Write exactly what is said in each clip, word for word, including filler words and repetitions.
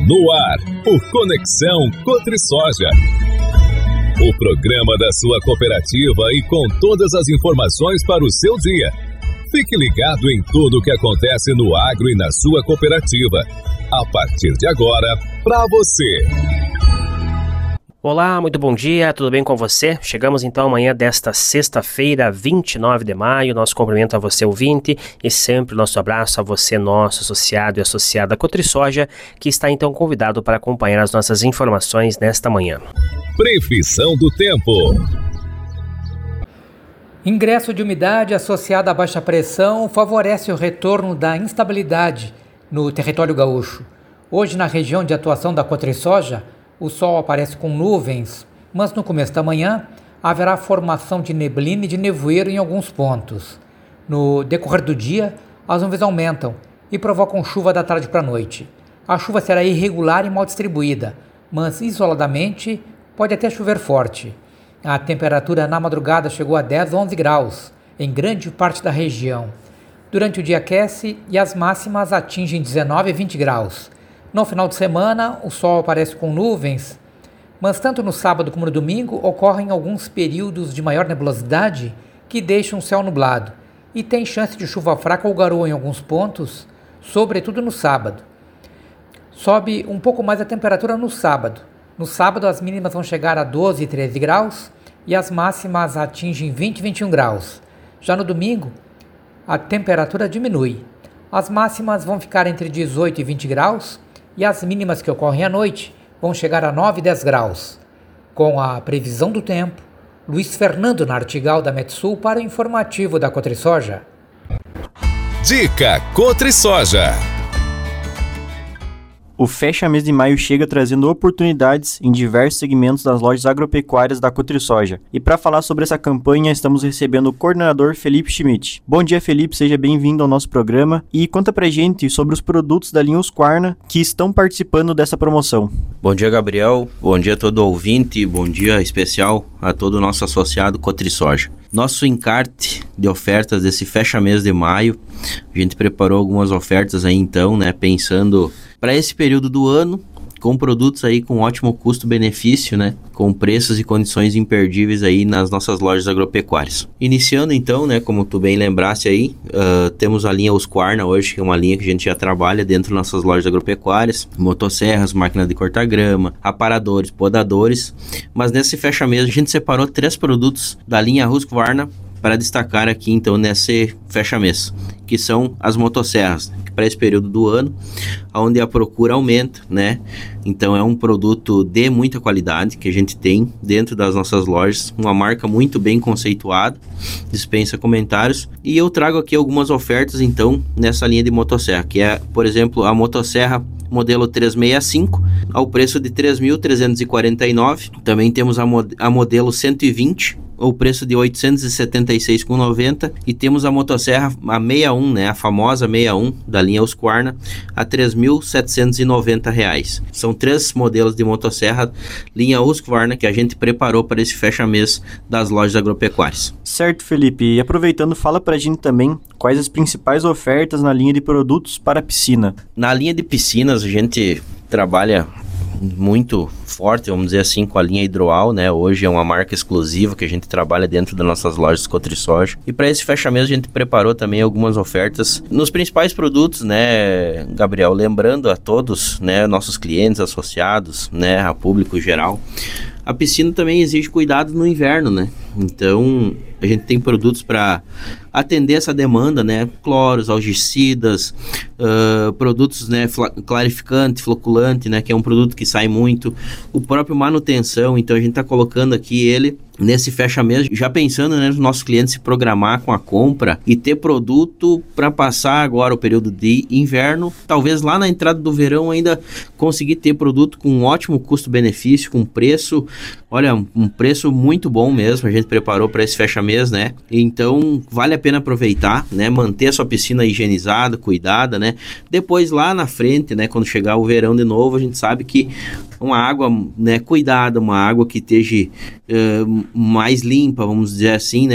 No ar, o Conexão Cotrisoja. O programa da sua cooperativa e com todas as informações para o seu dia. Fique ligado em tudo o que acontece no agro e na sua cooperativa. A partir de agora, para você. Olá, muito bom dia, tudo bem com você? Chegamos então amanhã desta sexta-feira, vinte e nove de maio. Nosso cumprimento a você, ouvinte, e sempre nosso abraço a você, nosso associado e associada Cotrisoja, que está então convidado para acompanhar as nossas informações nesta manhã. Previsão do tempo. Ingresso de umidade associado à baixa pressão favorece o retorno da instabilidade no território gaúcho. Hoje, na região de atuação da Cotrisoja, o sol aparece com nuvens, mas no começo da manhã haverá formação de neblina e de nevoeiro em alguns pontos. No decorrer do dia, as nuvens aumentam e provocam chuva da tarde para a noite. A chuva será irregular e mal distribuída, mas isoladamente pode até chover forte. A temperatura na madrugada chegou a dez, onze graus em grande parte da região. Durante o dia aquece e as máximas atingem dezenove e vinte graus. No final de semana, o sol aparece com nuvens, mas tanto no sábado como no domingo ocorrem alguns períodos de maior nebulosidade que deixam o céu nublado e tem chance de chuva fraca ou garoa em alguns pontos, sobretudo no sábado. Sobe um pouco mais a temperatura no sábado. No sábado, as mínimas vão chegar a doze e treze graus e as máximas atingem vinte e vinte e um graus. Já no domingo, a temperatura diminui. As máximas vão ficar entre dezoito e vinte graus e as mínimas que ocorrem à noite vão chegar a nove e dez graus. Com a previsão do tempo, Luiz Fernando Nartigal da Metsul para o informativo da Cotrisoja. Dica Cotrisoja. O Fecha Mês de Maio chega trazendo oportunidades em diversos segmentos das lojas agropecuárias da Cotrisoja. E para falar sobre essa campanha, estamos recebendo o coordenador Felipe Schmidt. Bom dia, Felipe, seja bem-vindo ao nosso programa e conta pra gente sobre os produtos da linha Husqvarna que estão participando dessa promoção. Bom dia, Gabriel, bom dia a todo ouvinte, bom dia especial a todo o nosso associado Cotrisoja. Nosso encarte de ofertas desse Fecha Mês de Maio, a gente preparou algumas ofertas aí então, né, pensando para esse período do ano, com produtos aí com ótimo custo-benefício, né, com preços e condições imperdíveis aí nas nossas lojas agropecuárias. Iniciando então, né, como tu bem lembrasse aí, uh, temos a linha Husqvarna hoje, que é uma linha que a gente já trabalha dentro das nossas lojas agropecuárias, motosserras, máquina de cortar grama, aparadores, podadores, mas nesse fecha mês a gente separou três produtos da linha Husqvarna para destacar aqui então nesse fecha mês, que são as motosserras, para esse período do ano, onde a procura aumenta, né? Então é um produto de muita qualidade que a gente tem dentro das nossas lojas, uma marca muito bem conceituada, dispensa comentários, e eu trago aqui algumas ofertas então nessa linha de motosserra, que é, por exemplo, a motosserra modelo trezentos e sessenta e cinco, ao preço de três mil trezentos e quarenta e nove reais. Também temos a, mod- a modelo cento e vinte, o preço de oitocentos e setenta e seis reais e noventa centavos, e temos a motosserra a sessenta e um, né, a famosa sessenta e um da linha Husqvarna, a três mil setecentos e noventa reais. São três modelos de motosserra linha Husqvarna que a gente preparou para esse fecha-mês das lojas agropecuárias. Certo, Felipe, e aproveitando, fala pra gente também quais as principais ofertas na linha de produtos para piscina. Na linha de piscinas a gente trabalha muito forte, vamos dizer assim, com a linha Hidroal, né? Hoje é uma marca exclusiva que a gente trabalha dentro das nossas lojas Cotrisoja. E para esse fecha-mês a gente preparou também algumas ofertas nos principais produtos, né, Gabriel? Lembrando a todos, né, nossos clientes, associados, né, a público geral, a piscina também exige cuidado no inverno, né? Então a gente tem produtos para atender essa demanda, né? Cloros, algicidas, uh, produtos, né, clarificante, floculante, né, que é um produto que sai muito. O próprio manutenção, então a gente está colocando aqui ele nesse fecha-mês, já pensando, né, nos nossos clientes se programar com a compra e ter produto para passar agora o período de inverno, talvez lá na entrada do verão ainda conseguir ter produto com um ótimo custo-benefício, com preço, olha, um preço muito bom mesmo, a gente preparou para esse fecha-mês, né? Então vale a pena aproveitar, né, manter a sua piscina higienizada, cuidada, né? Depois lá na frente, né, quando chegar o verão de novo, a gente sabe que uma água, né, cuidada, uma água que esteja uh, mais limpa, vamos dizer assim, né,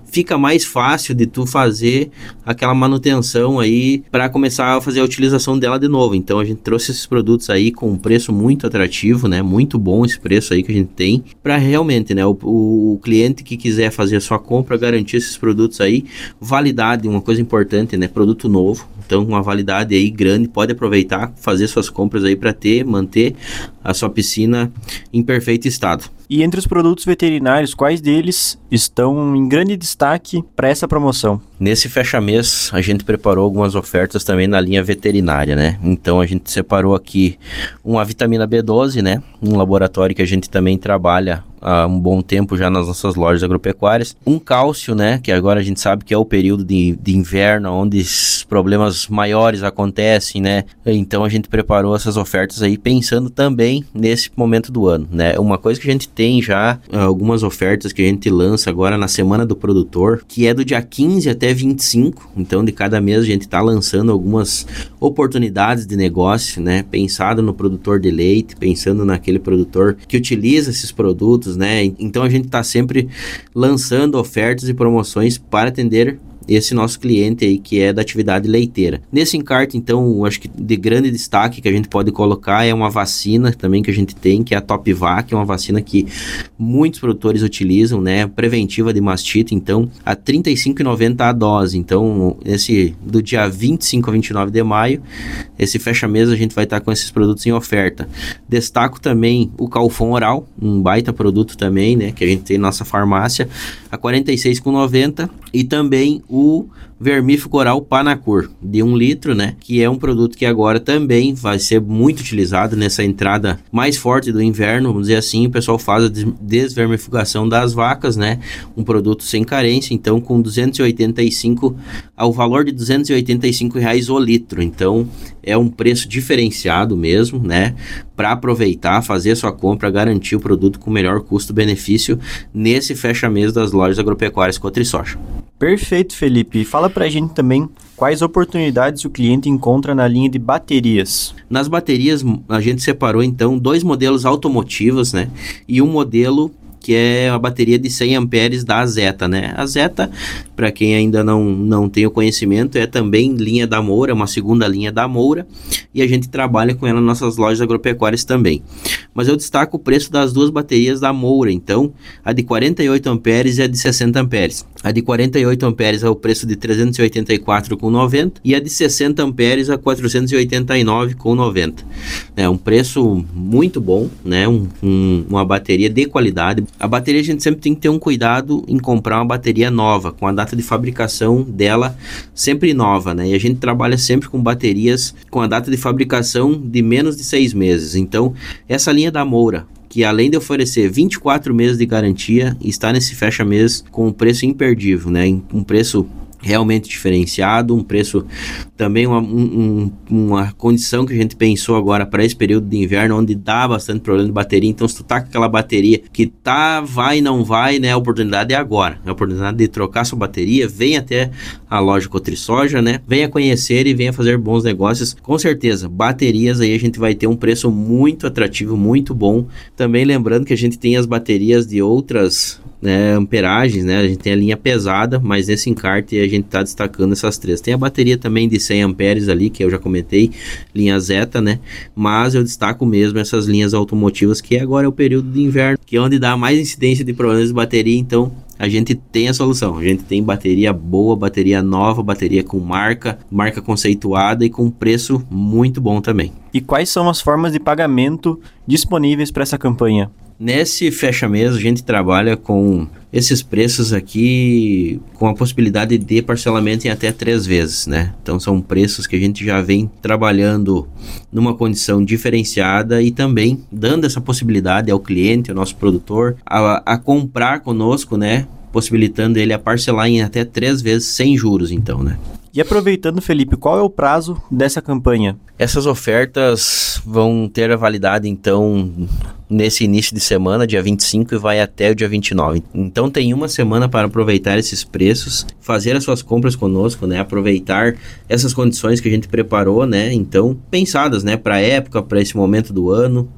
fica mais fácil de tu fazer aquela manutenção aí para começar a fazer a utilização dela de novo. Então a gente trouxe esses produtos aí com um preço muito atrativo, né? Muito bom esse preço aí que a gente tem para realmente, né? O, o, o cliente que quiser fazer a sua compra, garantir esses produtos aí, validade, uma coisa importante, né? Produto novo, então uma validade aí grande, pode aproveitar, fazer suas compras aí para ter, manter a sua piscina em perfeito estado. E entre os produtos veterinários, quais deles estão em grande destaque para essa promoção? Nesse fecha-mês, a gente preparou algumas ofertas também na linha veterinária, né? Então, a gente separou aqui uma vitamina B doze, né? Um laboratório que a gente também trabalha há um bom tempo já nas nossas lojas agropecuárias. Um cálcio, né? Que agora a gente sabe que é o período de, de inverno, onde os problemas maiores acontecem, né? Então, a gente preparou essas ofertas aí pensando também nesse momento do ano, né? Uma coisa que a gente tem já, algumas ofertas que a gente lança agora na Semana do Produtor, que é do dia quinze até vinte e cinco, então de cada mês a gente está lançando algumas oportunidades de negócio, né? Pensado no produtor de leite, pensando naquele produtor que utiliza esses produtos, né? Então a gente está sempre lançando ofertas e promoções para atender esse nosso cliente aí que é da atividade leiteira. Nesse encarte, então, acho que de grande destaque que a gente pode colocar é uma vacina também que a gente tem, que é a Top-Vac, que é uma vacina que muitos produtores utilizam, né, preventiva de mastite, então, a trinta e cinco reais e noventa centavos a dose. Então, esse do dia vinte e cinco a vinte e nove de maio, esse fecha-mês a gente vai estar com esses produtos em oferta. Destaco também o Calfon Oral, um baita produto também, né, que a gente tem na nossa farmácia, a quarenta e seis reais e noventa centavos, e também o vermífugo oral Panacur, de um litro, né? Que é um produto que agora também vai ser muito utilizado nessa entrada mais forte do inverno, vamos dizer assim. O pessoal faz a desvermifugação das vacas, né? Um produto sem carência, então com duzentos e oitenta e cinco, ao valor de duzentos e oitenta e cinco reais o litro. Então é um preço diferenciado mesmo, né? Para aproveitar, fazer a sua compra, garantir o produto com melhor custo-benefício nesse fecha-mês das lojas agropecuárias Cotrisoja. Perfeito, Felipe. Fala pra gente também quais oportunidades o cliente encontra na linha de baterias. Nas baterias, a gente separou, então, dois modelos automotivos, né? E um modelo que é a bateria de cem amperes da Azeta, né? A Azeta, para quem ainda não, não tem o conhecimento, é também linha da Moura, uma segunda linha da Moura, e a gente trabalha com ela nas nossas lojas agropecuárias também. Mas eu destaco o preço das duas baterias da Moura, então, a de quarenta e oito amperes e a de sessenta amperes. A de quarenta e oito amperes é o preço de trezentos e oitenta e quatro reais e noventa centavos e a de sessenta amperes a quatrocentos e oitenta e nove reais e noventa centavos. É um preço muito bom, né? Um, um, uma bateria de qualidade. A bateria a gente sempre tem que ter um cuidado em comprar uma bateria nova, com a data de fabricação dela sempre nova, né? E a gente trabalha sempre com baterias com a data de fabricação de menos de seis meses. Então, essa linha da Moura, que além de oferecer vinte e quatro meses de garantia, está nesse fecha-mês com um preço imperdível, né? Um preço realmente diferenciado, um preço também uma, um, uma condição que a gente pensou agora para esse período de inverno, onde dá bastante problema de bateria. Então, se tu tá com aquela bateria que tá, vai, não vai, né, a oportunidade é agora, é a oportunidade de trocar sua bateria. Venha até a loja Cotrisoja, né, venha conhecer e venha fazer bons negócios. Com certeza, baterias aí a gente vai ter um preço muito atrativo, muito bom. Também lembrando que a gente tem as baterias de outras, né, amperagens, né, a gente tem a linha pesada, mas nesse encarte a gente está destacando essas três. Tem a bateria também de cem amperes ali, que eu já comentei, linha Zeta, né, mas eu destaco mesmo essas linhas automotivas, que agora é o período de inverno, que é onde dá mais incidência de problemas de bateria. Então a gente tem a solução, a gente tem bateria boa, bateria nova, bateria com marca, marca conceituada e com preço muito bom também. E quais são as formas de pagamento disponíveis para essa campanha? Nesse fecha-mês a gente trabalha com esses preços aqui com a possibilidade de parcelamento em até três vezes, né? Então são preços que a gente já vem trabalhando numa condição diferenciada e também dando essa possibilidade ao cliente, ao nosso produtor, a, a comprar conosco, né? Possibilitando ele a parcelar em até três vezes sem juros, então, né? E aproveitando, Felipe, qual é o prazo dessa campanha? Essas ofertas vão ter a validade, então, nesse início de semana, dia vinte e cinco, e vai até o dia vinte e nove. Então, tem uma semana para aproveitar esses preços, fazer as suas compras conosco, né? Aproveitar essas condições que a gente preparou, né? Então, pensadas, né? Para a época, para esse momento do ano.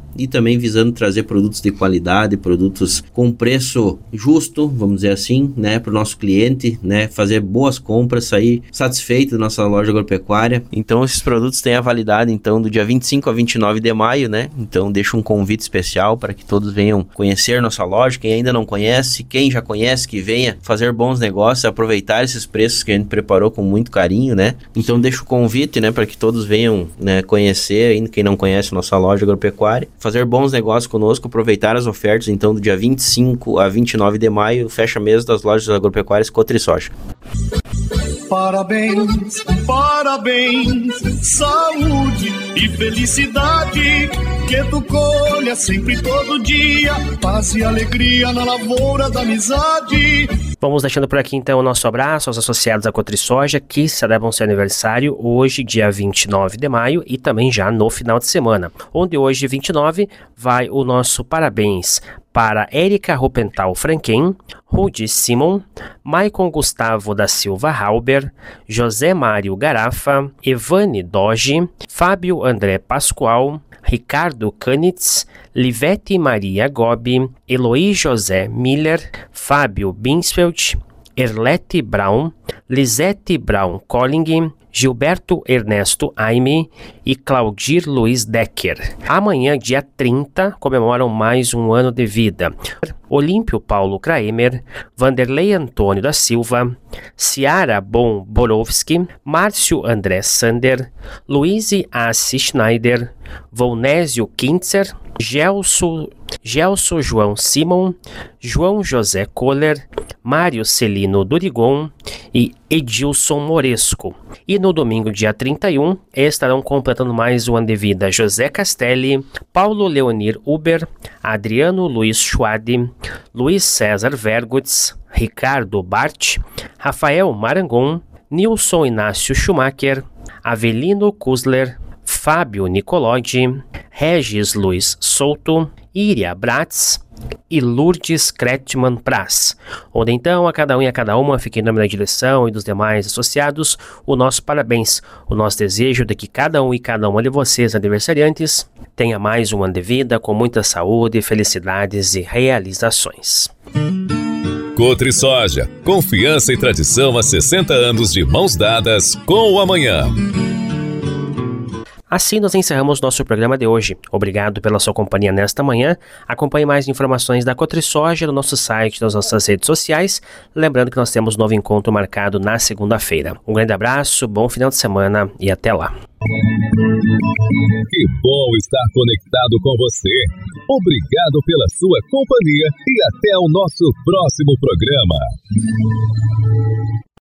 e também visando trazer produtos de qualidade, produtos com preço justo, vamos dizer assim, né, para o nosso cliente, né, fazer boas compras, sair satisfeito da nossa loja agropecuária. Então esses produtos têm a validade então do dia vinte e cinco a vinte e nove de maio, né? Então deixo um convite especial para que todos venham conhecer nossa loja, quem ainda não conhece, quem já conhece, que venha fazer bons negócios, aproveitar esses preços que a gente preparou com muito carinho, né? Então deixo o convite, né, para que todos venham, né, conhecer, ainda quem não conhece nossa loja agropecuária, fazer bons negócios conosco, aproveitar as ofertas então do dia vinte e cinco a vinte e nove de maio, fecha mês das lojas agropecuárias Cotrisoja. Parabéns, parabéns, saúde e felicidade, que tu colha sempre todo dia, paz e alegria na lavoura da amizade. Vamos deixando por aqui então o nosso abraço aos associados à Cotrisoja que celebram seu aniversário hoje, dia vinte e nove de maio, e também já no final de semana, onde hoje, vinte e nove, vai o nosso parabéns para Érica Rupental Franquen, Rudy Simon, Maicon Gustavo da Silva Halber, José Mário Garafa, Evane Doge, Fábio André Pascoal, Ricardo Canitz, Livete Maria Gobi, Eloí José Miller, Fábio Binsfeld, Erlete Brown, Lisete Brown Colling, Gilberto Ernesto Aime e Claudir Luiz Decker. Amanhã, dia trinta, comemoram mais um ano de vida. Olímpio Paulo Kraemer, Vanderlei Antônio da Silva, Ciara Bon Borowski, Márcio André Sander, Luíse Assi Schneider, Volnésio Kintzer, Gelso, Gelso João Simon, João José Kohler, Mário Celino Durigon e Edilson Moresco. E no domingo, dia trinta e um, estarão completando mais um ano de vida José Castelli, Paulo Leonir Uber, Adriano Luiz Schwade, Luiz César Vergutz, Ricardo Bart, Rafael Marangon, Nilson Inácio Schumacher, Avelino Kusler, Fábio Nicolodi, Regis Luiz Souto, Iria Bratz e Lourdes Kretman Praz, onde então a cada um e a cada uma fique em nome da direção e dos demais associados o nosso parabéns, o nosso desejo de que cada um e cada uma de vocês aniversariantes tenha mais um ano de vida com muita saúde, felicidades e realizações. Cotrisoja, confiança e tradição há sessenta anos de mãos dadas com o amanhã. Assim nós encerramos nosso programa de hoje. Obrigado pela sua companhia nesta manhã. Acompanhe mais informações da Cotrisoja no nosso site, nas nossas redes sociais. Lembrando que nós temos um novo encontro marcado na segunda-feira. Um grande abraço, bom final de semana e até lá. Que bom estar conectado com você. Obrigado pela sua companhia e até o nosso próximo programa.